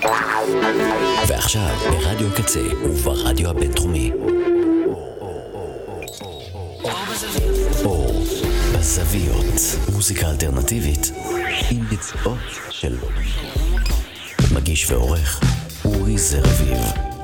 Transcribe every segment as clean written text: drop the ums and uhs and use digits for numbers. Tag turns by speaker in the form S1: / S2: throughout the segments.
S1: ועכשיו ברדיו קצה וברדיו הבינתחומי אור בזוויות, מוזיקה אלטרנטיבית עם ביצועות של מגיש ועורך אורי זרביב.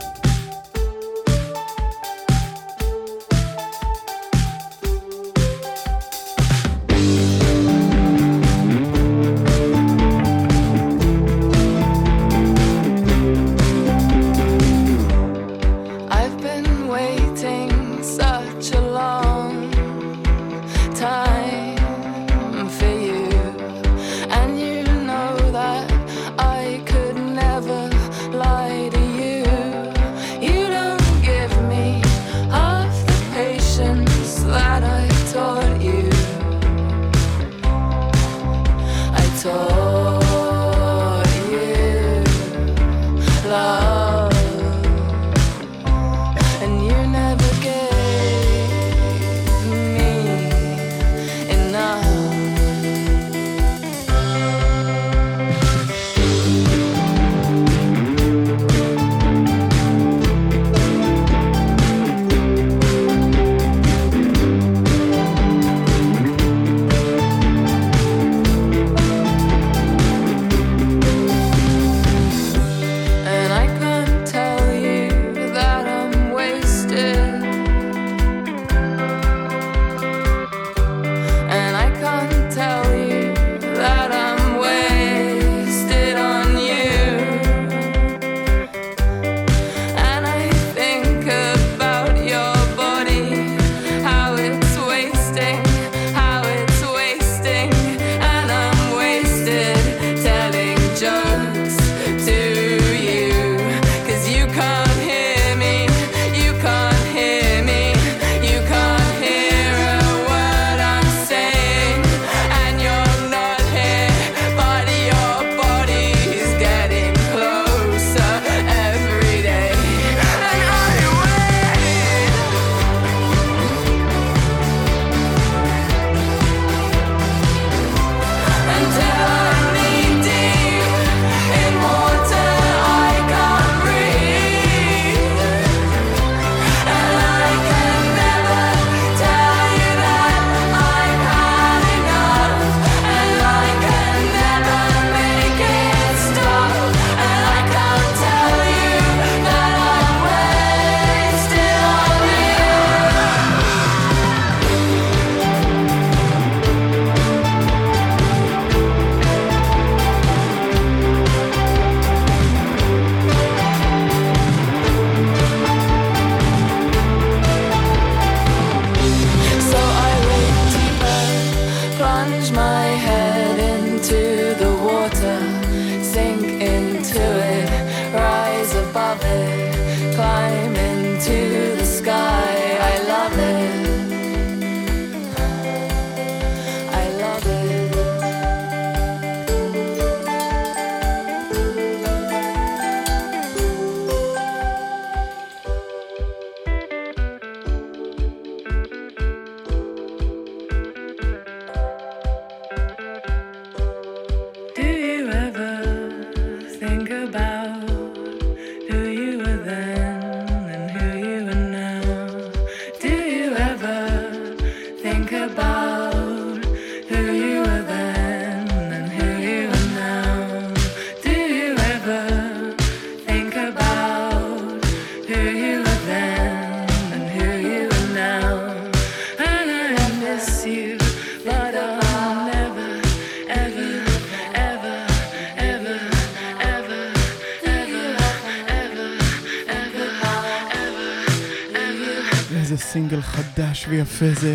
S2: סינגל חדש ויפה זה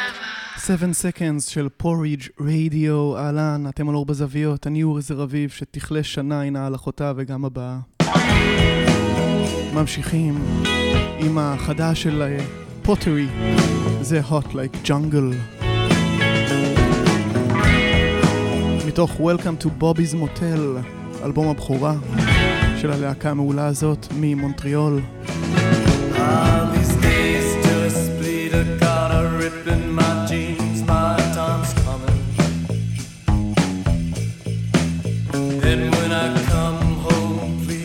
S2: 7 Seconds של פוריג' רדיו. אהלן, אתם על אור בזוויות, אני אורי זרביב שתכלה שנה הנה על אחותה וגם הבאה. ממשיכים עם החדש של פוטרי, זה Hot Like Jungle מתוך Welcome to Bobby's Motel, אלבום הבכורה של הלהקה המעולה הזאת ממונטריאול.
S3: Got a rip in my jeans, my time's coming. And when I come home, please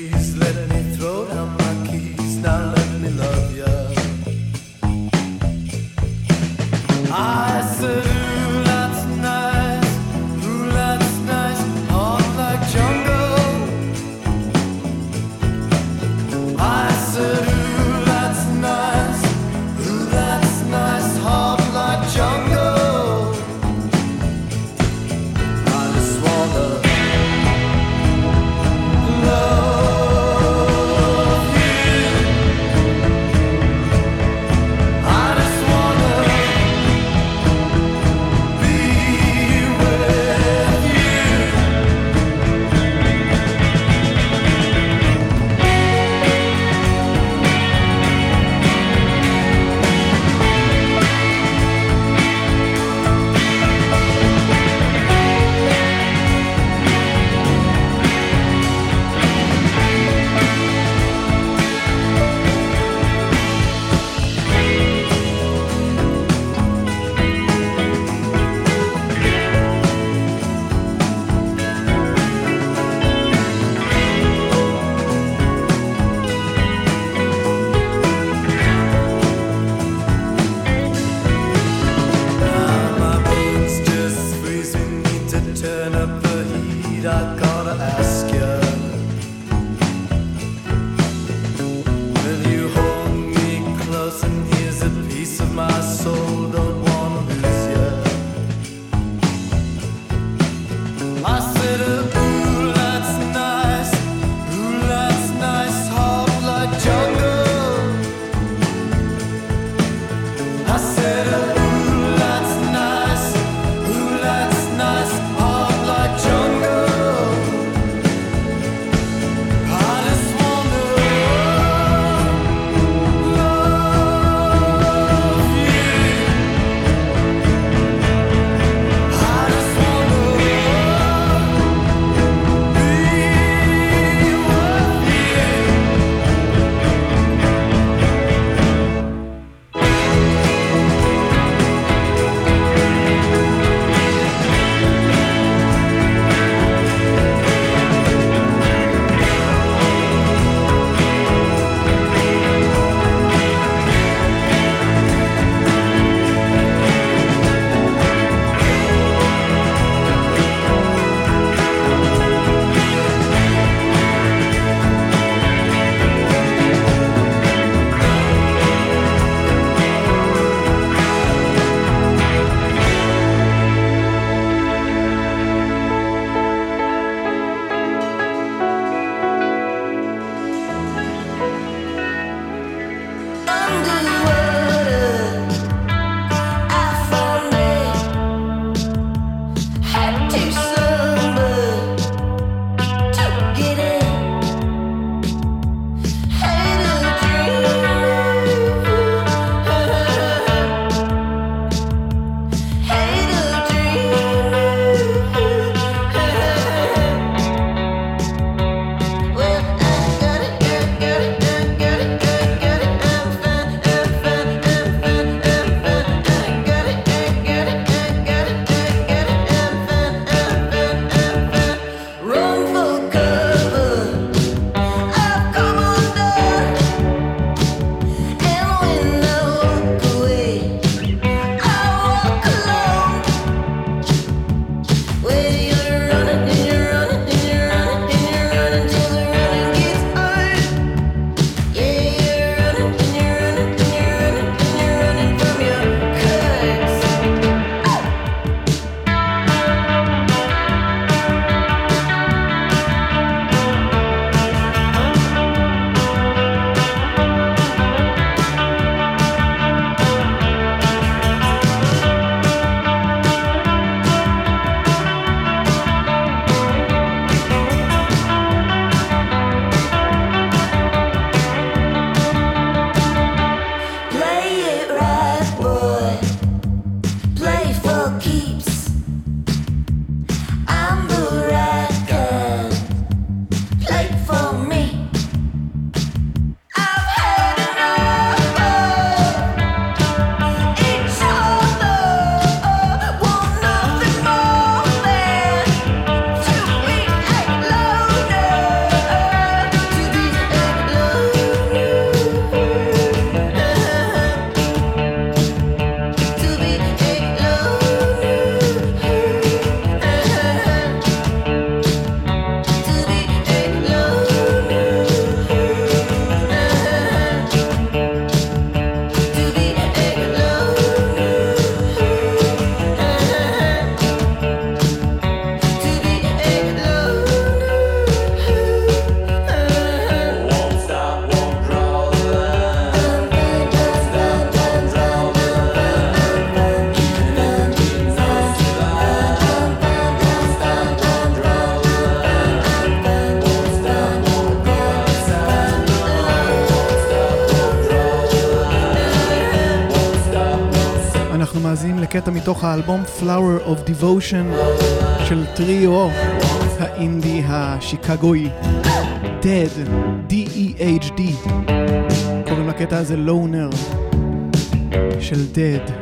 S2: נאזין לקטע מתוך האלבום Flower of Devotion של טריו האינדי השיקגוי Dead, D-E-H-D. קוראים לקטע הזה Loner של Dead.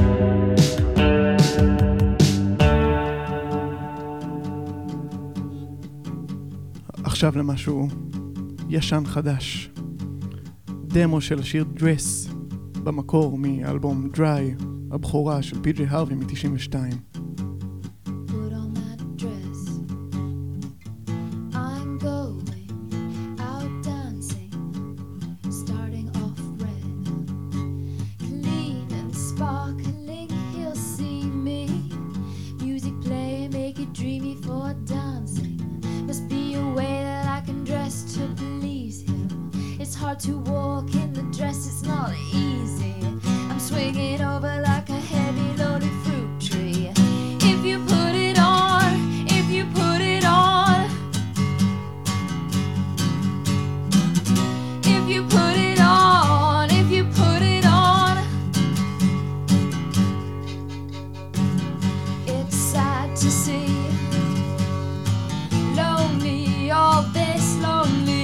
S2: עכשיו למשהו ישן חדש, דמו של השיר Dress במקור מאלבום Dry, הבכורה של פי.ג'יי הרווי מ-92.
S4: To walk in the dress, it's not easy. I'm swinging over like a heavy loaded fruit tree. If you put it on, if you put it on, if you put it on, if you put it on, it's sad to see lonely, all this lonely.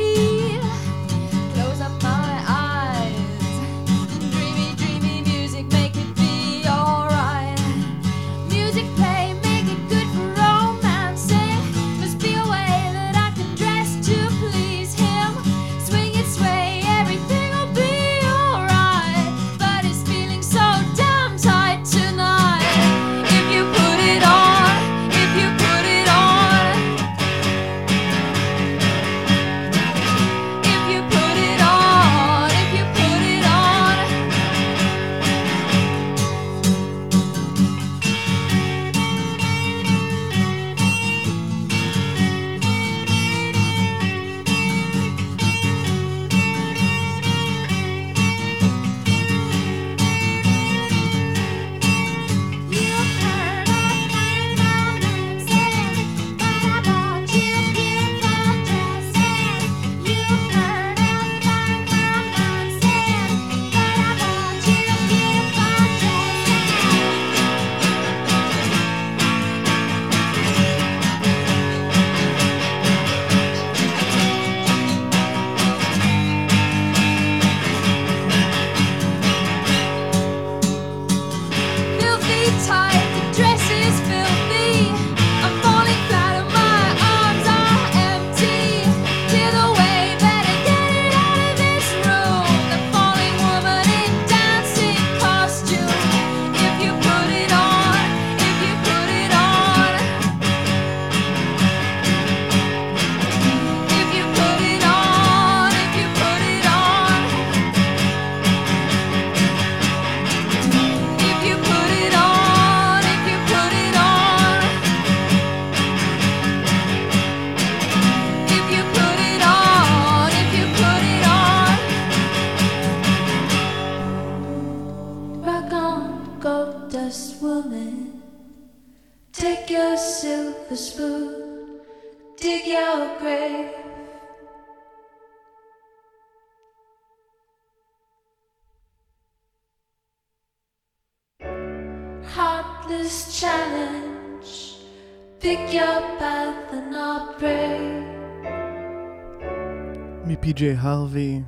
S2: מפי.ג'יי הרווי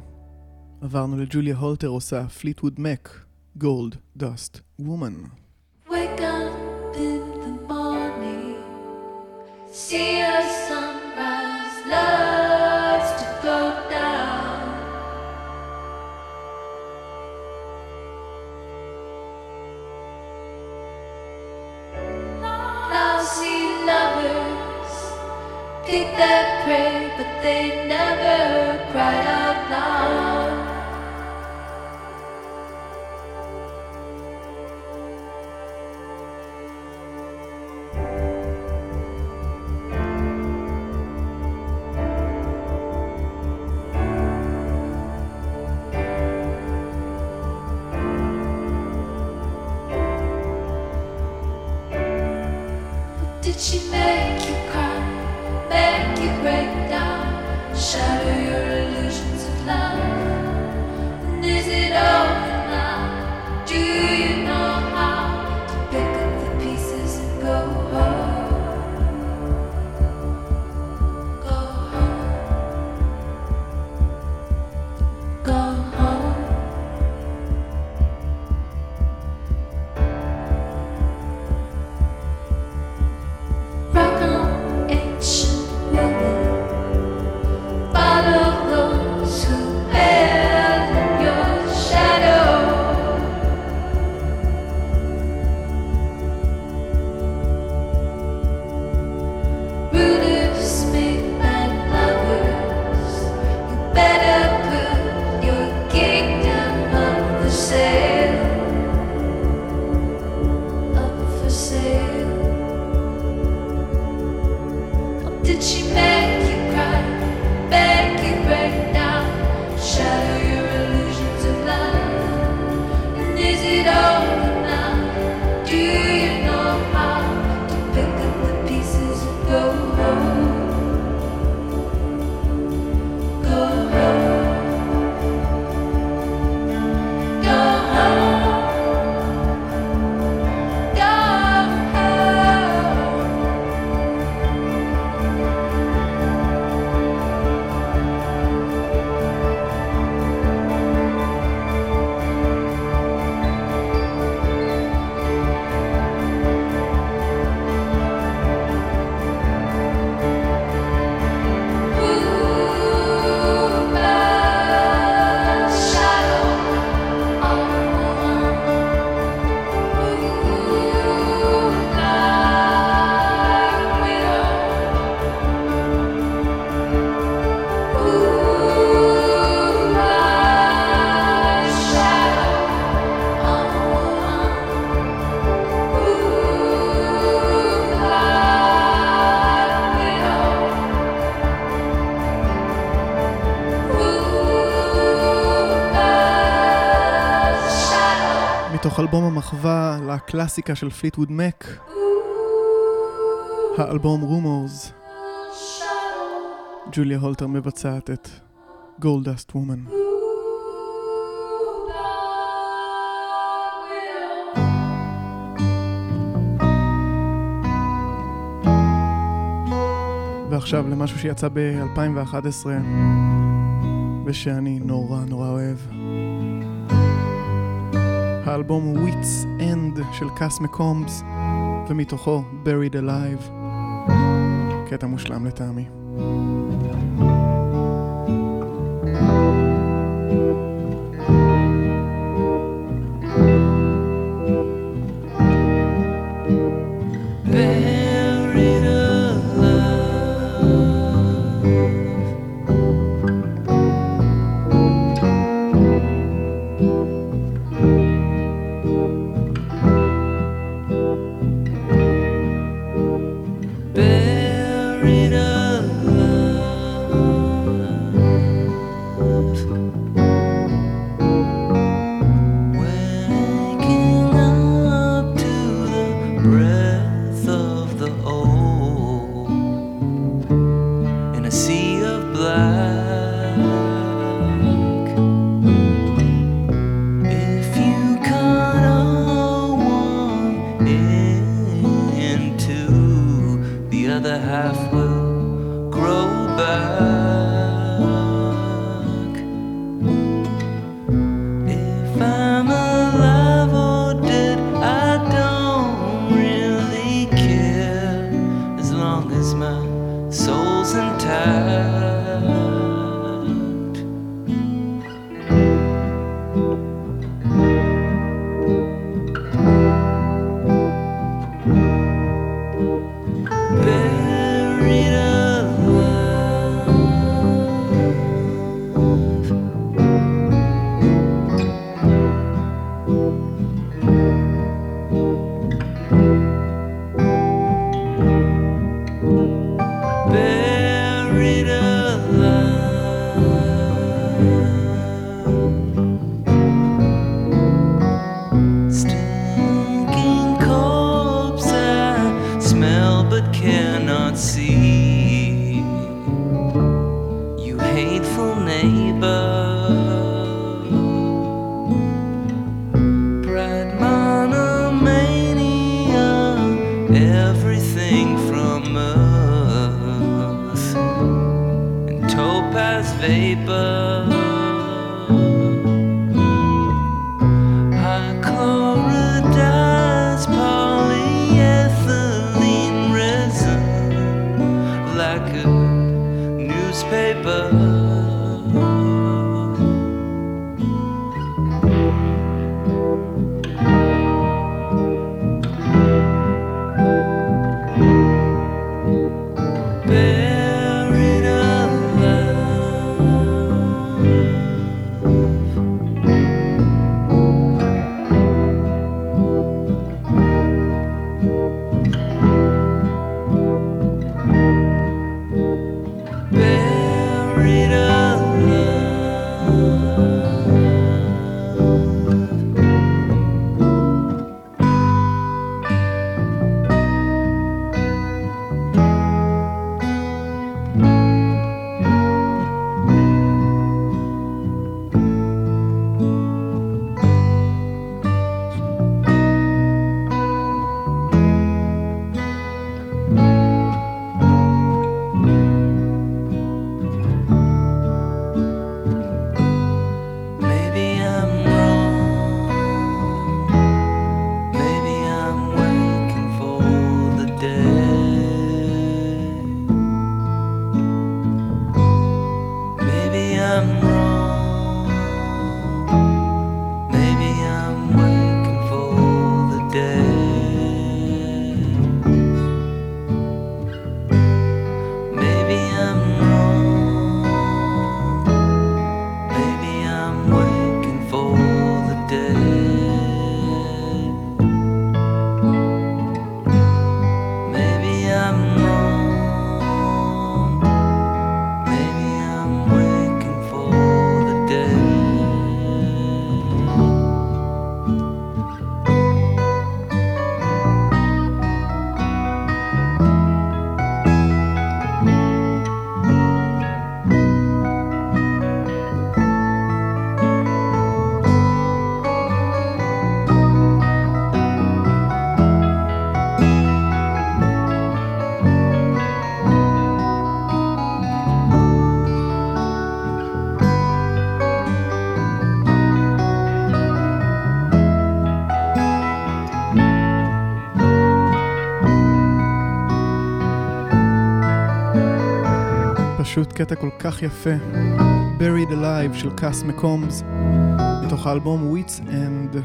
S2: עברנו לג'וליה הולטר עושה פליטווד מק, גולד דאסט וומן.
S4: Wake up in the morning, see a sunrise, loves to go down. Lousy lovers pick their prey, but they never cry out loud. Did she make you cry, make you break down, shatter your illusions of love? And is it over now? Do you know how?
S2: מתוך אלבום המחווה לקלאסיקה של פליטווד מק, האלבום רומורס, ג'וליה הולטר מבצעת את גולדסט וומן. ועכשיו למשהו שיצא ב-2011 ושאני נורא אוהב, האלבום Wits End של קאס מקומס, ומתוכו Buried Alive, קטע מושלם לטעמי. פשוט קטע כל כך יפה. Buried Alive של קאס מקומס, מתוך האלבום Wits End.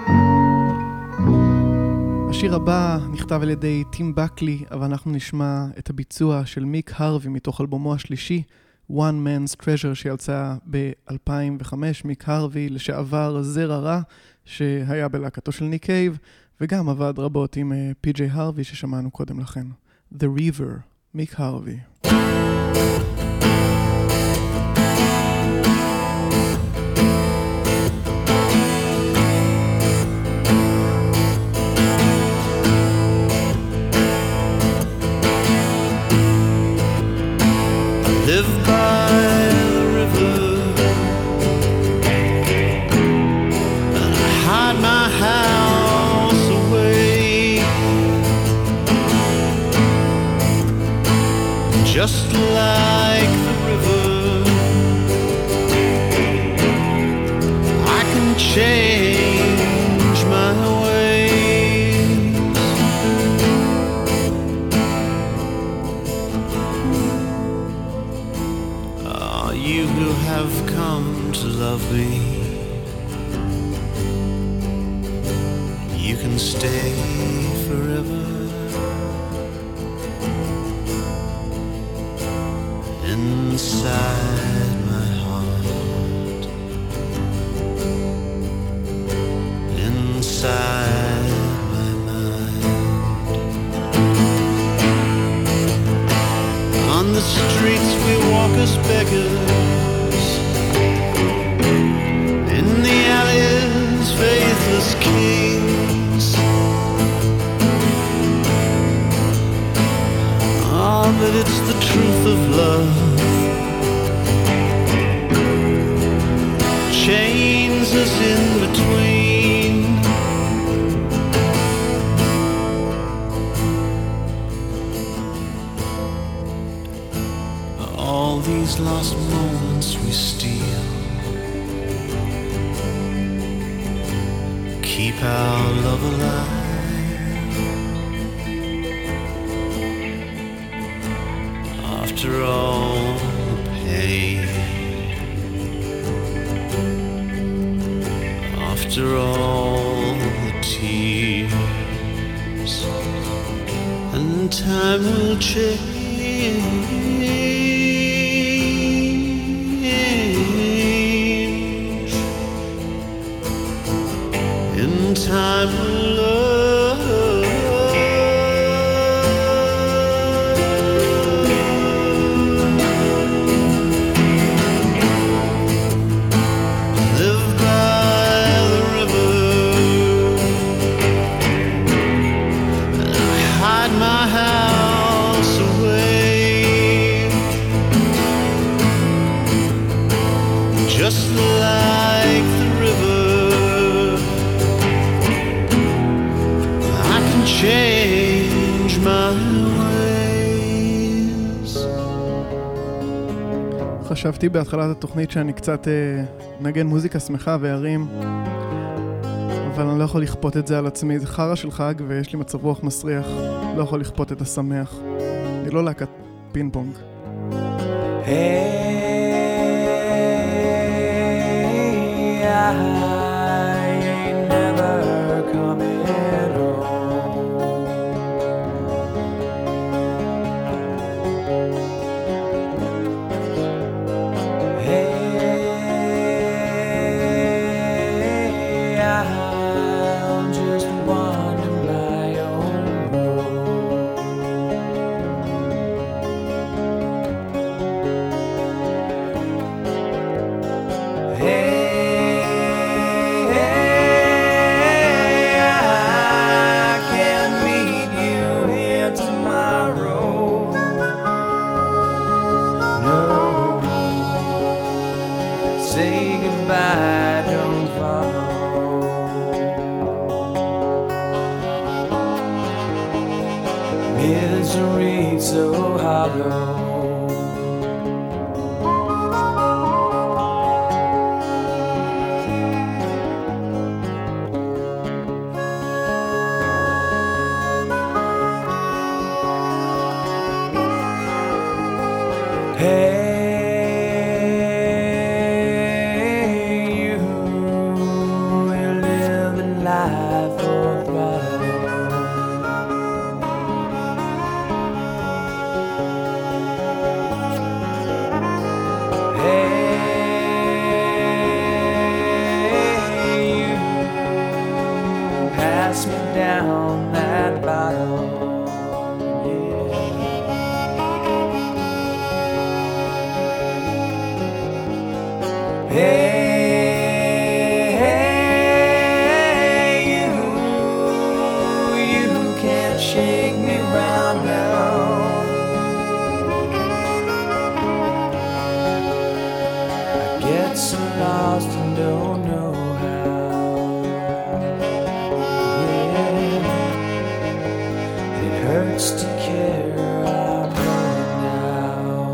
S2: השיר הבא נכתב על ידי טים בקלי, אבל אנחנו נשמע את הביצוע של מיק הרווי מתוך אלבומו השלישי, One Man's Treasure, שיצא ב-2005. מיק הרווי, לשעבר זרע רע, שהיה בלהקתו של ניק קייב, וגם עבד רבות עם פי.ג'יי הרווי ששמענו קודם לכן. The River, מיק הרווי.
S3: Live by the river, and I hide my house away, just like the river. I can change my ways. You who have come to love me, you can stay forever inside my heart, inside my mind. On the streets we walk as beggars, in the alleys faithless kings. Ah, but it's the truth of love, chains us in between. All these lost moments we steal, keep our love alive. After all the pain, after all the tears, and time will change. In time will love. Live by the river, and I hide my house away, just like the river. I can change my ways.
S2: חשבתי בהתחלת התוכנית שאני קצת נגן מוזיקה שמחה והרים, אבל אני לא יכול לכפות את זה על עצמי. זה חרא של חג ויש לי מצב רוח מסריח, לא יכול לכפות את השמח. אני לא להקת פינג פונג.
S5: Hey
S3: get so lost and don't know how. Yeah, it hurts to care. I'm going down.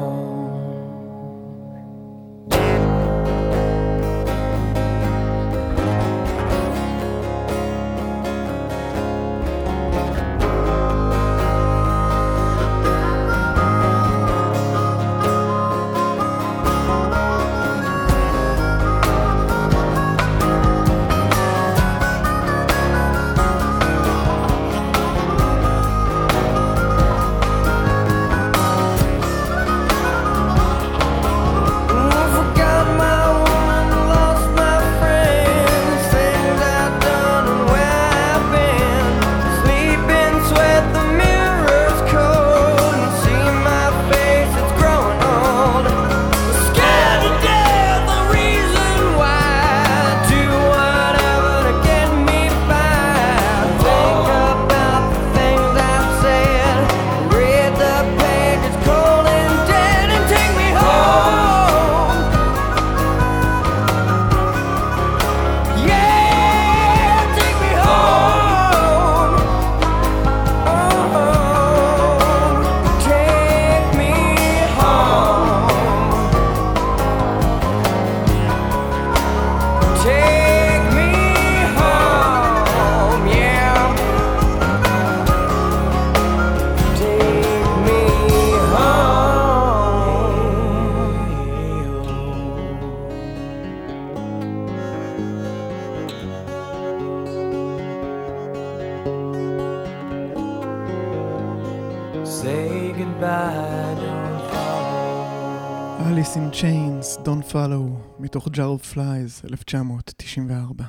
S3: Say goodbye, don't follow.
S2: Alice in Chains, Don't Follow, מתוך Jar of Flies, 1994.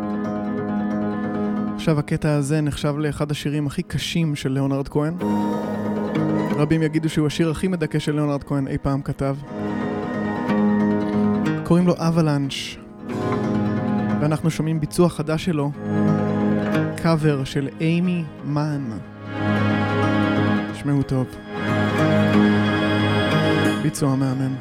S2: עכשיו הקטע הזה נחשב לאחד השירים הכי קשים של ליאונרד כהן. רבים יגידו שהוא השיר הכי מדכא של ליאונרד כהן אי פעם כתב. קוראים לו Avalanche, ואנחנו שומעים ביצוע חדש שלו, קאבר של אימי מן. שמעו טוב. ביצוע מהמם.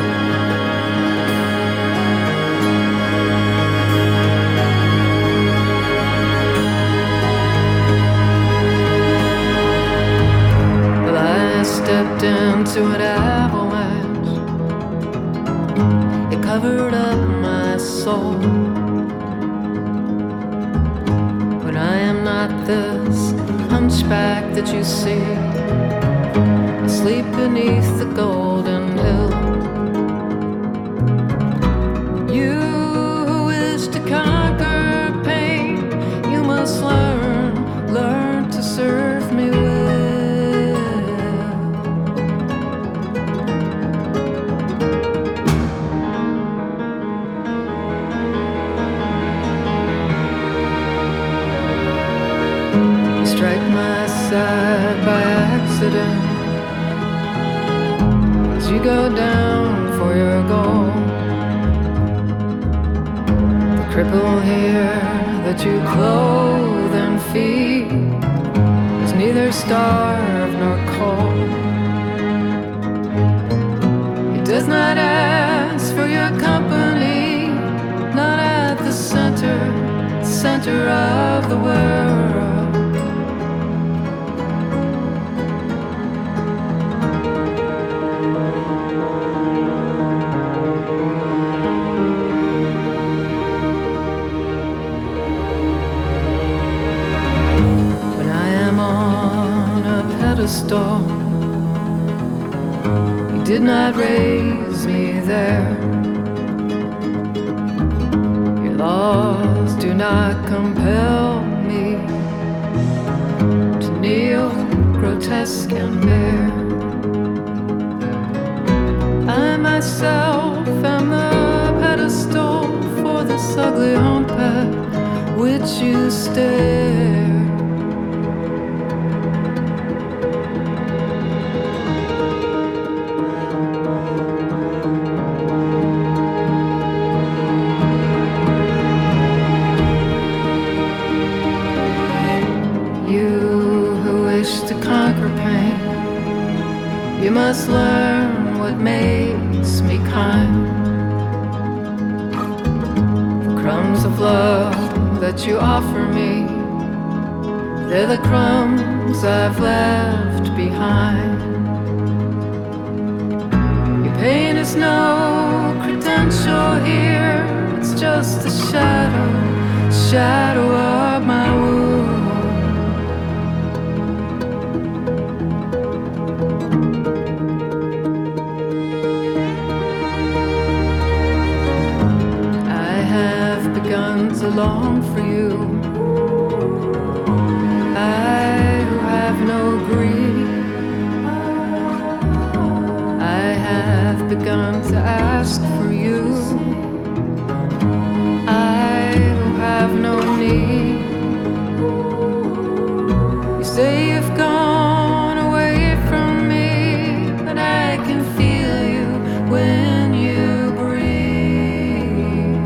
S5: Well, I stepped into an avalanche. It covered up my soul. But I am not this hunchback that you see, asleep beneath the golden hill. You who wish to conquer pain, you must learn to serve me well. You strike my side by accident as you go down for your goal. The cripple here that you clothe and feed is neither starved nor cold. He does not ask for your company, not at the center of the world. You did not raise me there. Your laws do not compel me to kneel grotesque and bare. I myself am the pedestal for this ugly humpback which you stare. You must learn what makes me kind. that you offer me, they're the crumbs I've left behind. Your pain is no credential here, it's just a shadow of my wound. I have begun to long for you, I who have no grief. I have begun to ask for you, I who have no need. You say you've gone away from me, but I can feel you when you breathe.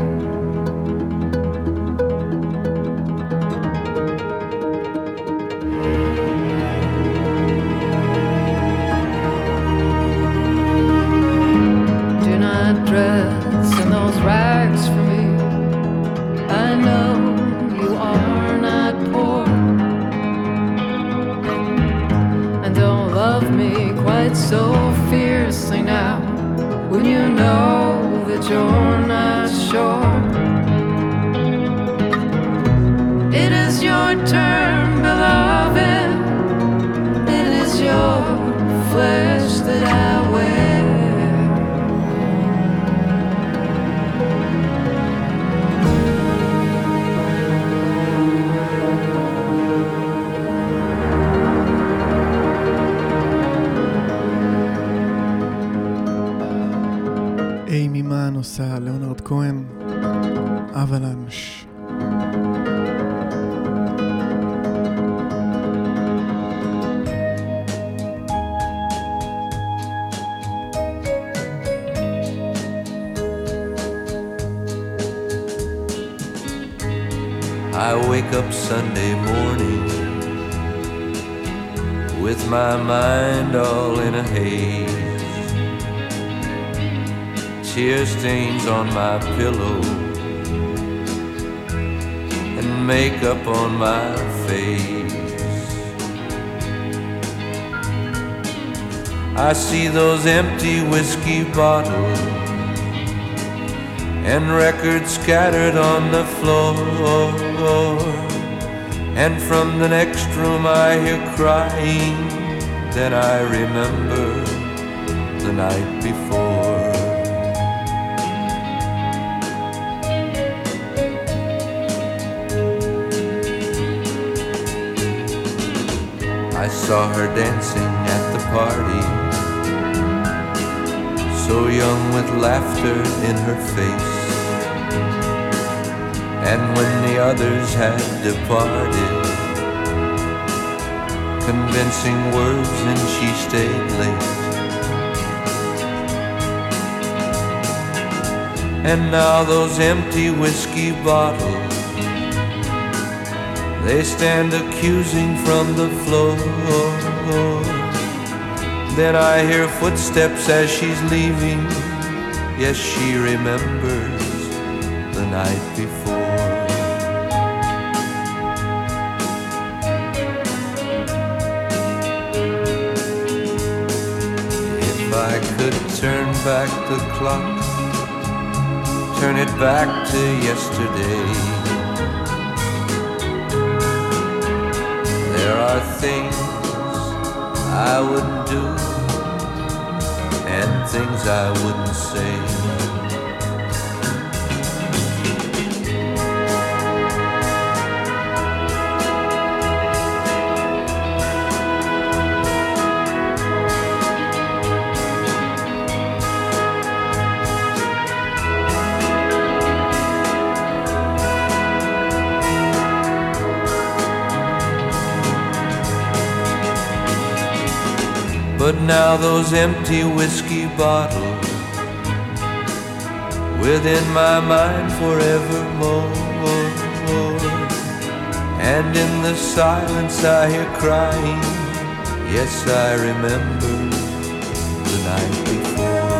S5: Do not dress in those rags for me, I know you are not poor. And don't love me quite so fiercely now, when you know that you're not sure. It is your turn, beloved, it is your flesh that I wear.
S2: אימי מן עושה ליאונרד כהן, אבלנש.
S3: I wake up Sunday morning with my mind all in a haze, tear stains on my pillow and makeup on my face. I see those empty whiskey bottles and records scattered on the floor, and from the next room I hear crying. Then I remember the night before. I saw her dancing at the party, so young with laughter in her face. And when the others had departed, convincing words and she stayed late. And now those empty whiskey bottles, they stand accusing from the floor. Then I hear footsteps as she's leaving. Yes, she remembers the night before. If I could turn back the clock, turn it back to yesterday, there are things I wouldn't do and things I wouldn't say. But now those empty whiskey bottles within my mind forevermore, and in the silence I hear crying. Yes, I remember the night before.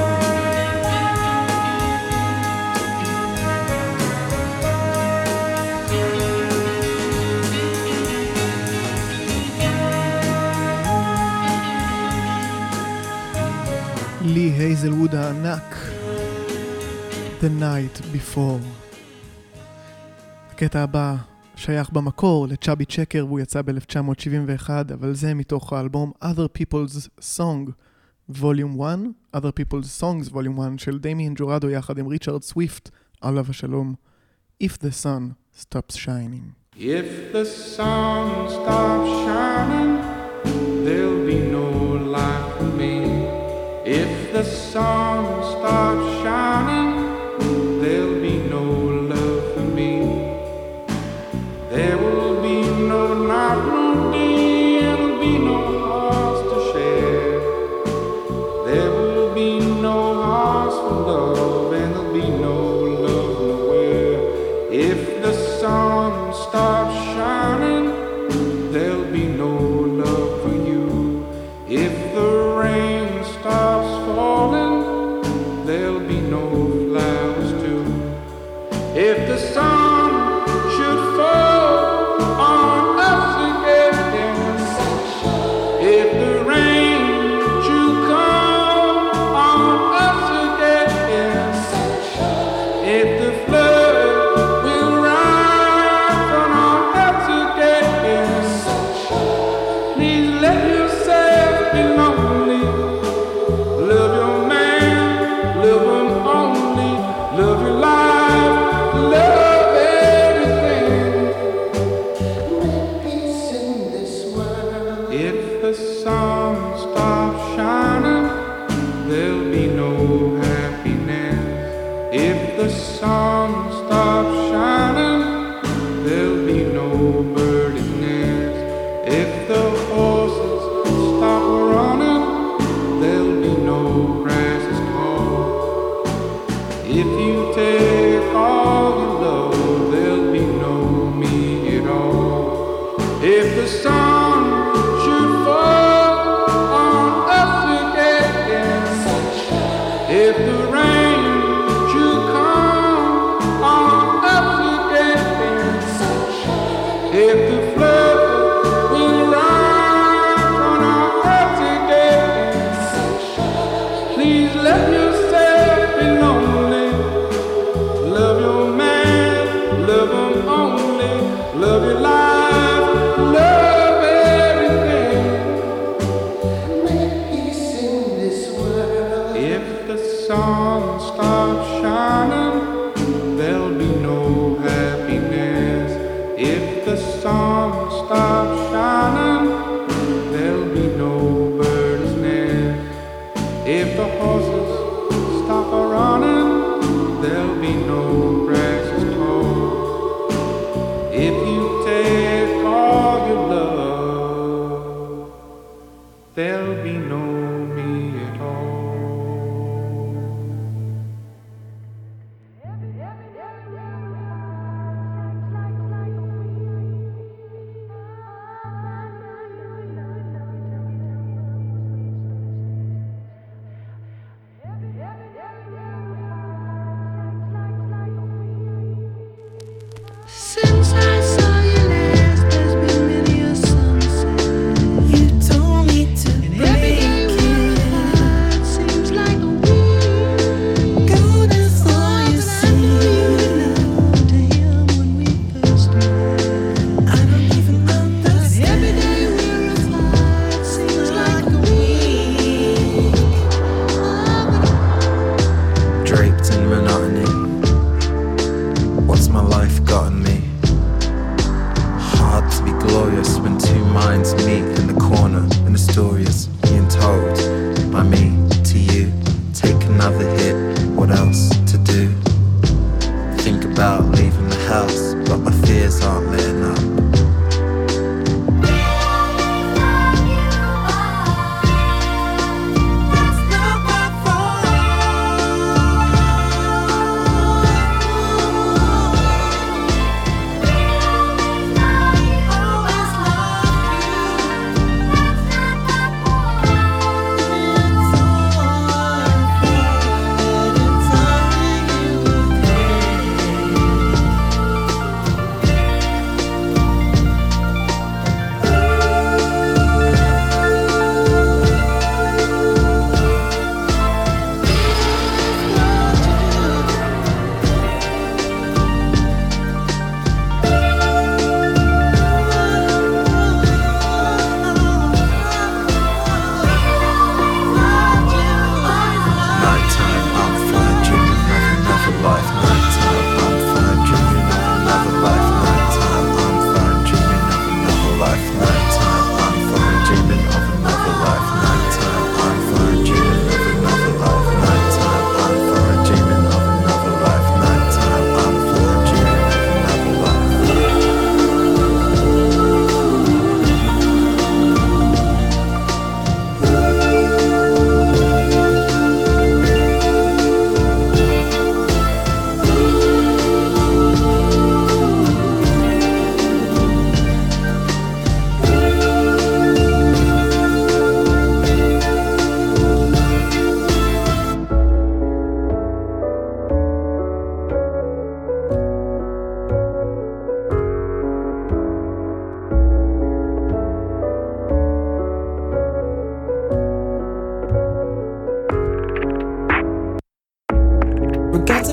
S2: The Night Before. הקטע הבא שייך במקור לצ'אבי צ'קר והוא יצא ב-1971, אבל זה מתוך האלבום Other People's Song Volume 1, Other People's Songs Volume 1 של דמיאן ג'ורדו יחד עם ריצ'רד סוויפט, עליו השלום. If the sun stops shining.
S6: If the sun stops shining, there'll be no life for me. If the sun stops shining, there'll be no love for me. There will be no night, no day, and there'll be no hearts to share. There will be no hearts for love, and there'll be no love nowhere. If the sun stops shining, there'll be no love for you. If the rain stops falling, there'll be no flowers too. If the sun should fall on us again, if the rain should come on us again, if the flood will rise on our heads again, please let yourself be lonely. Love your man, love him only, love your life, love everything. Peace in this world. If the sun stops shining, there'll be no happiness. If the sun stops shining, there'll be no bird's nest. If the horses stop running, there'll be no grasses tall. If you take all you love, there'll be no me at all. If the sun should fall on us again, if the rain should come on us again, if the flood will rise on our heads again, please let yourself be lonely.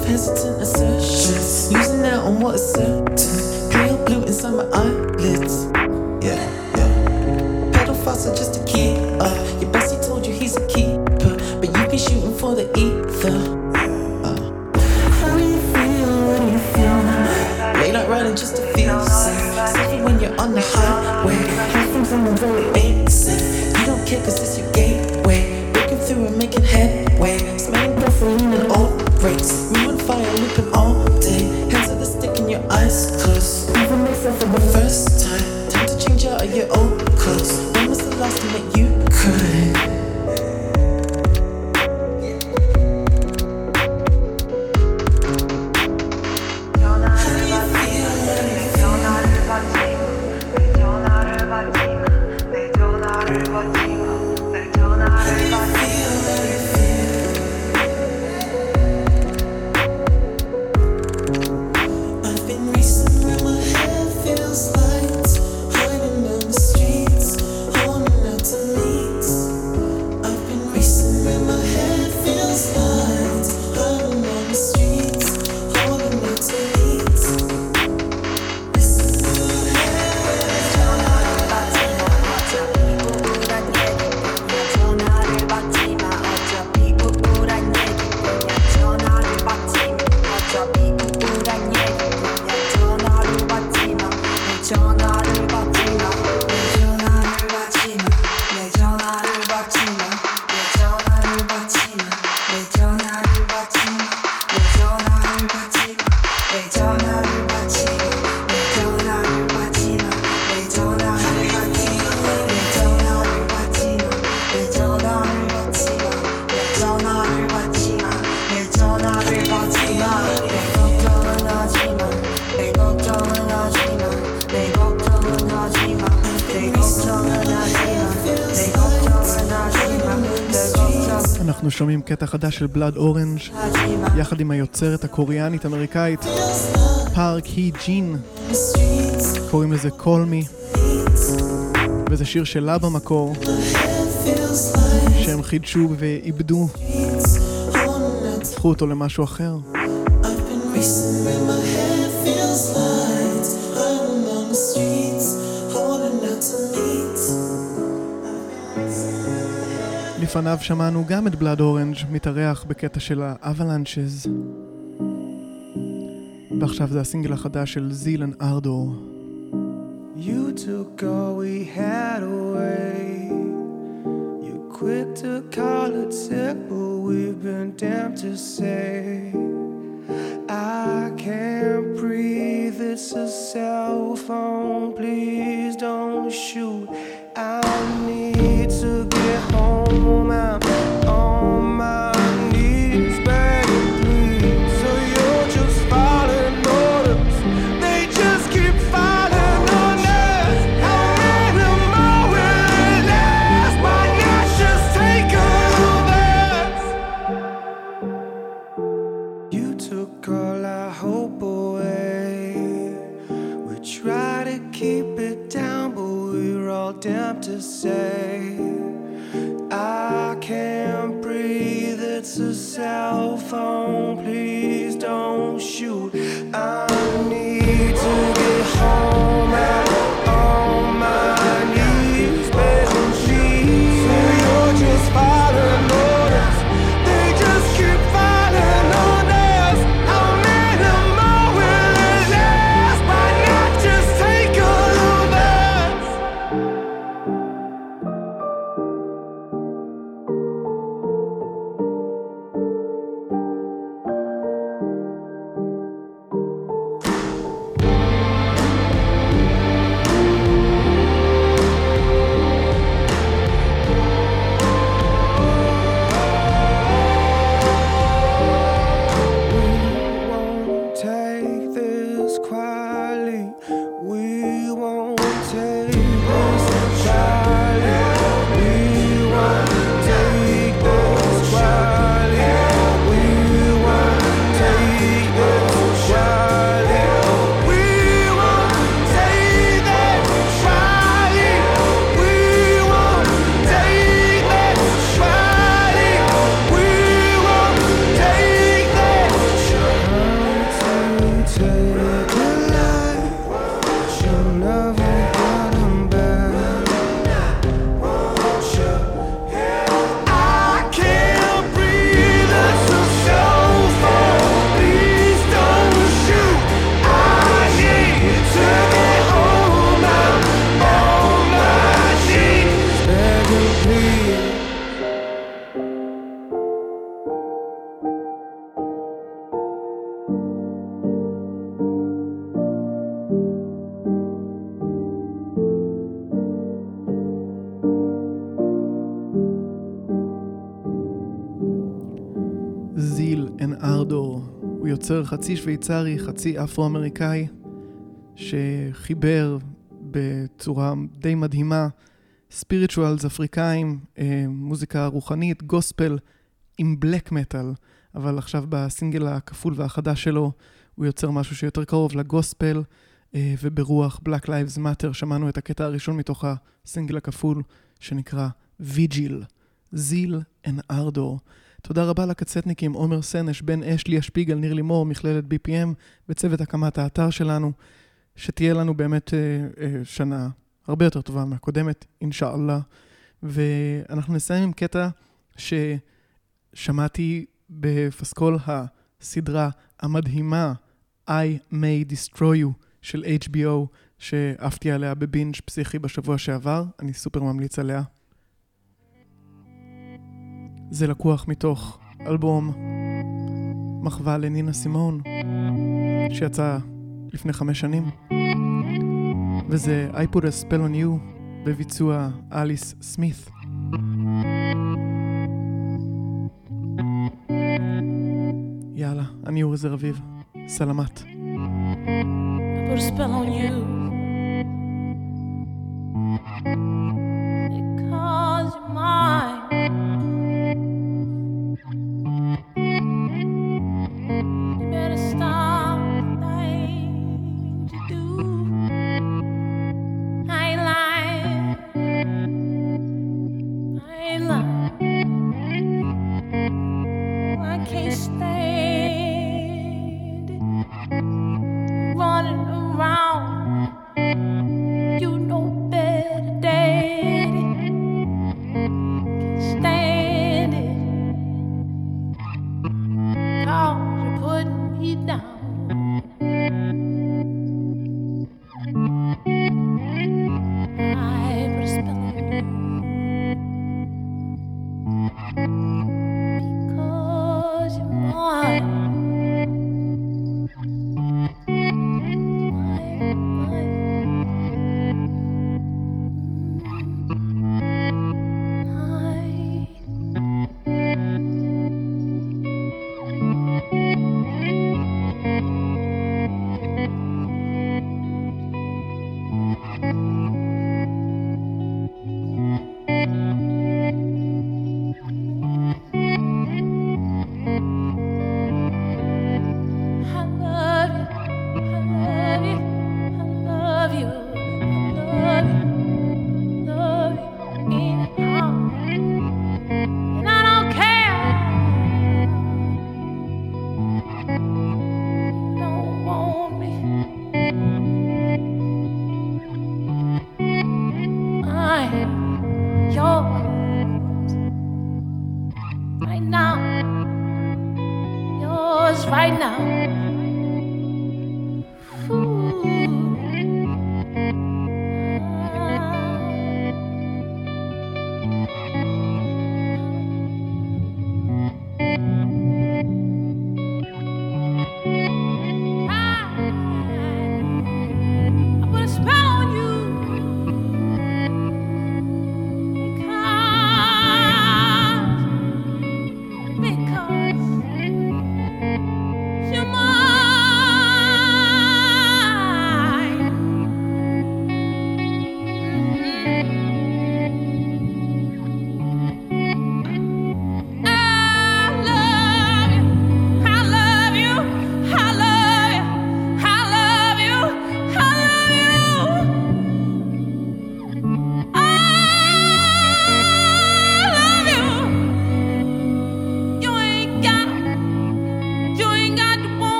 S7: of hesitant assertions, losing out on what is certain. Pale blue inside my eyelids. Yeah, yeah. Pedal faster just to keep up. Your bestie told you he's a keeper, but you be shooting for the ether. How do you feel when you feel that? Late night riding just to feel safe. Safer when you're on the highway. Hear from someone very basic. You don't care cause it's your gateway. Breaking through and making headway. Smelling gasoline and old brakes. Ruin fire looping all day. Hands on the stick in your eyes closed. Even myself for the first time. Time to change out of your old clothes. When was the last time that you cried?
S2: אנחנו שומעים קטע חדש של בלאד אורנג' יחד עם היוצרת הקוריאנית אמריקאית פארק הי ג'ין, קוראים לזה Call Me, וזה שיר שלה במקור שהם חידשו ואיבדו, הפכו אותו למשהו אחר. לפניו שמענו גם את בלאד אורנג' מתארח בקטע של האבלנצ'ז, ועכשיו זה הסינגל החדש של זילן ארדור.
S8: You took all we had away. You're quick to call it sick, but we've been damned to say I can't breathe, it's a cell phone, please don't shoot. I need to get home, I'm on my knees, begging please. So you're just following orders, they just keep following on us. How many more will it last? Why not just take over? You took all our hope away. We try to keep it down, but we're all damned to say I can't breathe, it's a cell phone, please don't shoot. I need to get home, I'm on my knees, begging please. So you're just following orders, they just keep following on us. How many more will it last? Why not just take all of us?
S2: הוא יוצר חצי שוויצרי, חצי אפרו-אמריקאי, שחיבר בצורה די מדהימה ספיריטואלס אפריקאים, מוזיקה רוחנית, גוספל עם בלק מטל, אבל עכשיו בסינגל הכפול והחדש שלו הוא יוצר משהו שיותר קרוב לגוספל, וברוח Black Lives Matter. שמענו את הקטע הראשון מתוך הסינגל הכפול שנקרא ויג'יל, זיל אנ ארדור. תודה רבה לקצטניקים עומר סנש, בן אשלי השפיגל, ניר לימור, מכללת BPM וצוות הקמת האתר שלנו, שתהיה לנו באמת שנה הרבה יותר טובה מהקודמת, אינשאללה. ואנחנו נסיים עם קטע ששמעתי בפסקול הסדרה המדהימה I May Destroy You של HBO, שאהבתי עליה בבינג' פסיכי בשבוע שעבר. אני סופר ממליץ עליה. זה לקוח מתוך אלבום מחווה לנינה סימון שיצא לפני 5 שנים, וזה I Put a Spell on You בביצוע אליס סמית. יאללה, אני אורי זרביב, סלמת.
S9: I put a spell on you because you're mine. You better stop the things you do. I ain't lying. I ain't lying. I can't stand it. Running around, you know better days.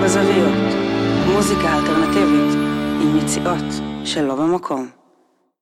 S10: בזוויות, מוזיקה אלטרנטיבית עם יציאות שלא במקום.